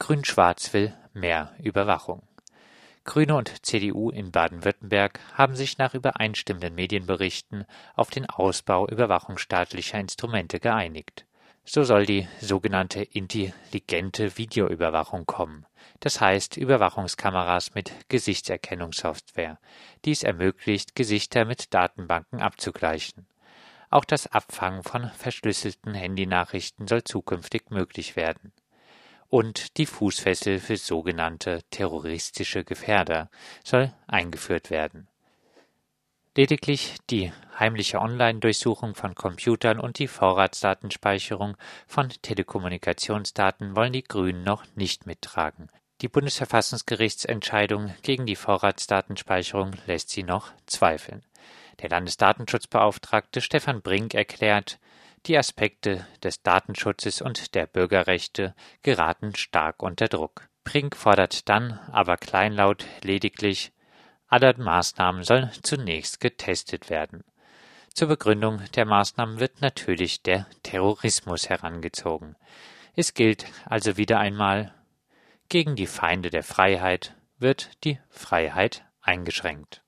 Grün-Schwarz will mehr Überwachung. Grüne und CDU in Baden-Württemberg haben sich nach übereinstimmenden Medienberichten auf den Ausbau überwachungsstaatlicher Instrumente geeinigt. So soll die sogenannte intelligente Videoüberwachung kommen. Das heißt Überwachungskameras mit Gesichtserkennungssoftware, die es ermöglicht, Gesichter mit Datenbanken abzugleichen. Auch das Abfangen von verschlüsselten Handynachrichten soll zukünftig möglich werden. Und die Fußfessel für sogenannte terroristische Gefährder soll eingeführt werden. Lediglich die heimliche Online-Durchsuchung von Computern und die Vorratsdatenspeicherung von Telekommunikationsdaten wollen die Grünen noch nicht mittragen. Die Bundesverfassungsgerichtsentscheidung gegen die Vorratsdatenspeicherung lässt sie noch zweifeln. Der Landesdatenschutzbeauftragte Stefan Brink erklärt, die Aspekte des Datenschutzes und der Bürgerrechte geraten stark unter Druck. Brink fordert dann aber kleinlaut lediglich, alle Maßnahmen sollen zunächst getestet werden. Zur Begründung der Maßnahmen wird natürlich der Terrorismus herangezogen. Es gilt also wieder einmal, gegen die Feinde der Freiheit wird die Freiheit eingeschränkt.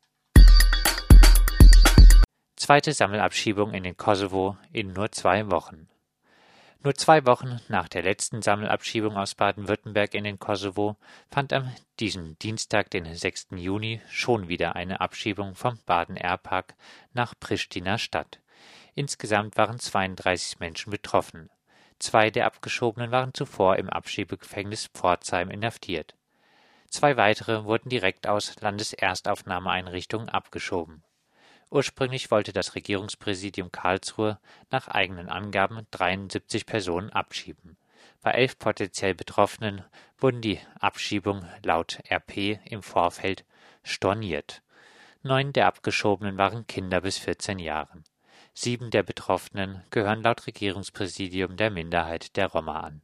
Zweite Sammelabschiebung in den Kosovo in nur 2 Wochen. Nur 2 Wochen nach der letzten Sammelabschiebung aus Baden-Württemberg in den Kosovo fand am diesem Dienstag, den 6. Juni, schon wieder eine Abschiebung vom Baden-Airpark nach Pristina statt. Insgesamt waren 32 Menschen betroffen. 2 der Abgeschobenen waren zuvor im Abschiebegefängnis Pforzheim inhaftiert. 2 weitere wurden direkt aus Landeserstaufnahmeeinrichtungen abgeschoben. Ursprünglich wollte das Regierungspräsidium Karlsruhe nach eigenen Angaben 73 Personen abschieben. Bei 11 potenziell Betroffenen wurden die Abschiebungen laut RP im Vorfeld storniert. 9 der Abgeschobenen waren Kinder bis 14 Jahren. 7 der Betroffenen gehören laut Regierungspräsidium der Minderheit der Roma an.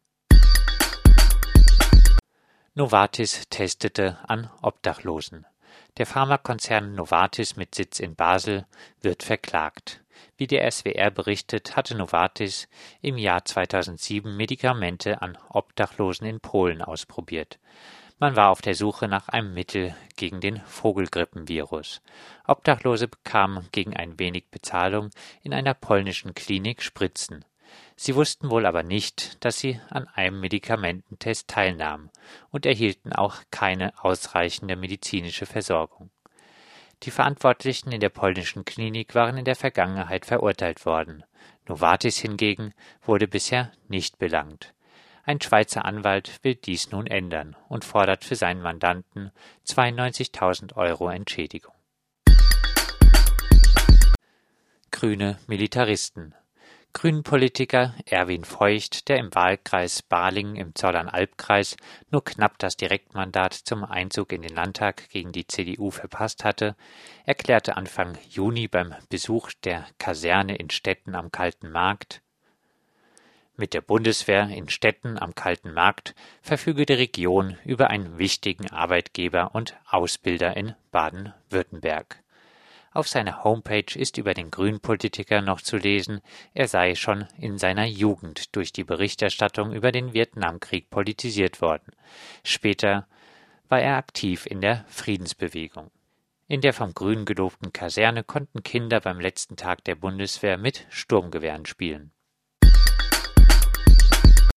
Novartis testete an Obdachlosen. Der Pharmakonzern Novartis mit Sitz in Basel wird verklagt. Wie der SWR berichtet, hatte Novartis im Jahr 2007 Medikamente an Obdachlosen in Polen ausprobiert. Man war auf der Suche nach einem Mittel gegen den Vogelgrippenvirus. Obdachlose bekamen gegen ein wenig Bezahlung in einer polnischen Klinik Spritzen. Sie wussten wohl aber nicht, dass sie an einem Medikamententest teilnahmen und erhielten auch keine ausreichende medizinische Versorgung. Die Verantwortlichen in der polnischen Klinik waren in der Vergangenheit verurteilt worden. Novartis hingegen wurde bisher nicht belangt. Ein Schweizer Anwalt will dies nun ändern und fordert für seinen Mandanten 92.000 € Entschädigung. Grüne Militaristen. Grünen-Politiker Erwin Feucht, der im Wahlkreis Balingen im Zollern-Albkreis nur knapp das Direktmandat zum Einzug in den Landtag gegen die CDU verpasst hatte, erklärte Anfang Juni beim Besuch der Kaserne in Stetten am Kalten Markt: Mit der Bundeswehr in Stetten am Kalten Markt verfüge die Region über einen wichtigen Arbeitgeber und Ausbilder in Baden-Württemberg. Auf seiner Homepage ist über den Grünpolitiker noch zu lesen, er sei schon in seiner Jugend durch die Berichterstattung über den Vietnamkrieg politisiert worden. Später war er aktiv in der Friedensbewegung. In der vom Grünen gelobten Kaserne konnten Kinder beim letzten Tag der Bundeswehr mit Sturmgewehren spielen.